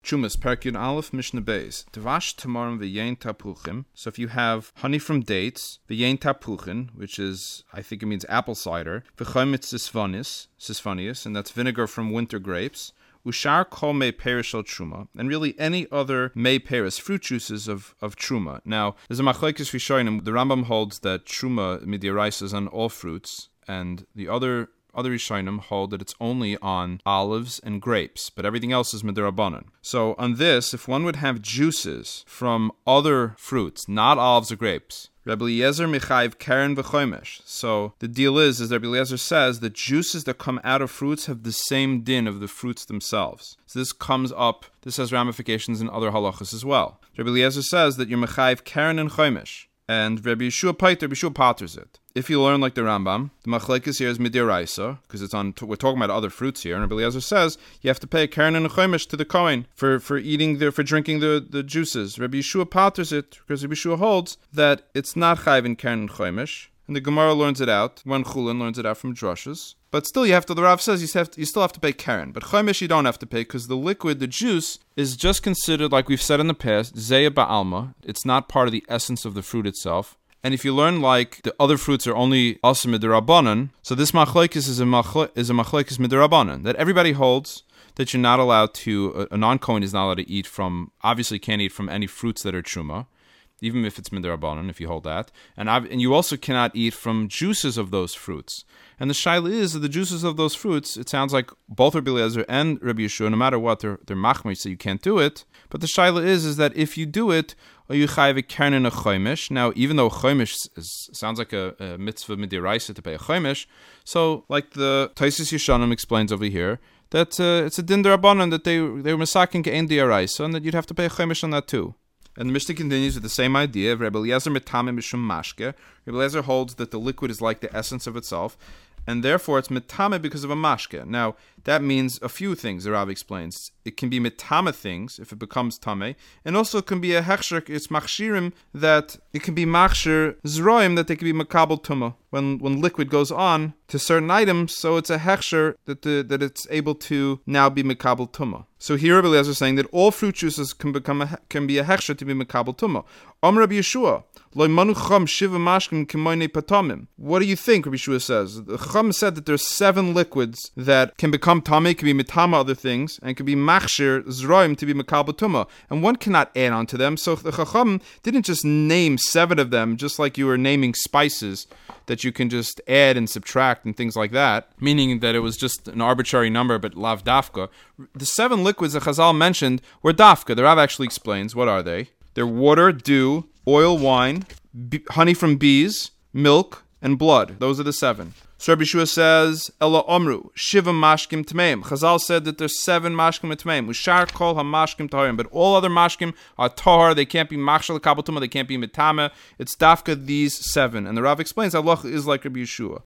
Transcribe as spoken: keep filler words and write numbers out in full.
Chumas, Perkyun Aleph, Mishnah Beis. Dvash tamarim v'yein tapuchim. So if you have honey from dates, v'yein tapuchin, which is, I think it means apple cider, v'chometz sisvanis, sisvanius, and that's vinegar from winter grapes, ushar kol mei perish al truma, and really any other mei peris, fruit juices of, of truma. Now, there's a machlekes rishonim. The Rambam holds that truma midiarais is on all fruits, and the other Other Rishonim hold that it's only on olives and grapes, but everything else is midirabanan. So on this, if one would have juices from other fruits, not olives or grapes, Rabbi Eliezer Mechayiv Karen v'chomesh. So the deal is, is Rabbi Eliezer says that juices that come out of fruits have the same din of the fruits themselves. So this comes up, this has ramifications in other halachas as well. Rabbi Eliezer says that you're Mechayiv Karen and chomesh. And Rabbi Yeshua Paiter, Rabbi Yeshua paters it. If you learn like the Rambam, the machlekes here is midiraisa, because it's on. We're talking about other fruits here. And Rabbi Eliezer says you have to pay a keren and a chomesh to the kohen for for eating the for drinking the, the juices. Rabbi Yeshua paters it because Rabbi Yeshua holds that it's not chayv in keren and chomesh, and the Gemara learns it out. When Chulin learns it out from drushes. But still, you have to. The Rav says you have to, you still have to pay keren, but chomesh you don't have to pay because the liquid, the juice, is just considered, like we've said in the past, zeya ba'alma. It's not part of the essence of the fruit itself. And if you learn like the other fruits are only also midirabanan, so this machlekes is a machle, is a machlekes midirabanan that everybody holds that you're not allowed to. A, a non-kohen is not allowed to eat from. Obviously, can't eat from any fruits that are truma, even if it's midirabanan, if you hold that. And and you also cannot eat from juices of those fruits. And the shaila is that the juices of those fruits, it sounds like both Rabbi Eliezer and Rabbi Yeshua, no matter what, they're, they're machmir, so you can't do it. But the shaila is, is that if you do it, you chayv a keren and a chomesh. Now, even though chomesh is, sounds like a, a mitzvah midiraisa to pay a chomesh, so like the Taisus Yeshanim explains over here, that uh, it's a din derabanan that they, they were masakin ke'en diaraisa, and that you'd have to pay a chomesh on that too. And the Mishnah continues with the same idea of Rabbi Eliezer mitame mishum mashke. Rabbi Eliezer holds that the liquid is like the essence of itself, and therefore it's mitame because of a mashke. Now, that means a few things, the Rav explains. It can be mitame things, if it becomes tame, and also it can be a hechsher, it's machshirim, that it can be machshir zroim, that they can be makabel tuma. When when liquid goes on to certain items, so it's a hechsher that the, that it's able to now be makabel tuma. So here Rabbi Eliezer is saying that all fruit juices can become a, can be a hechsher to be makabel tuma. Om Rabbi Yeshua, loy manu chacham shiva mashkim k'moynei patamim. What do you think? Rabbi Yeshua says the chacham said that there's seven liquids that can become tame, can be mitama other things, and can be machshir zroim to be makabel tuma, and one cannot add on to them. So the chacham didn't just name seven of them, just like you were naming spices that you can just add and subtract and things like that, meaning that it was just an arbitrary number, but lav dafka. The seven liquids that Chazal mentioned were dafka. The Rav actually explains, what are they? They're water, dew, oil, wine, b- honey from bees, milk, and blood. Those are the seven. So Rabbi Yeshua says, Ela Omru, Shiva Mashkim Tmeim. Chazal said that there's seven Mashkim Tmeim. Ushar Kol HaMashkim Taharim. But all other Mashkim are Tahar. They can't be Machshel Kabal Tumah. They can't be Mitama. It's Dafka these seven. And the Rav explains, Allah is like Rabbi Yeshua.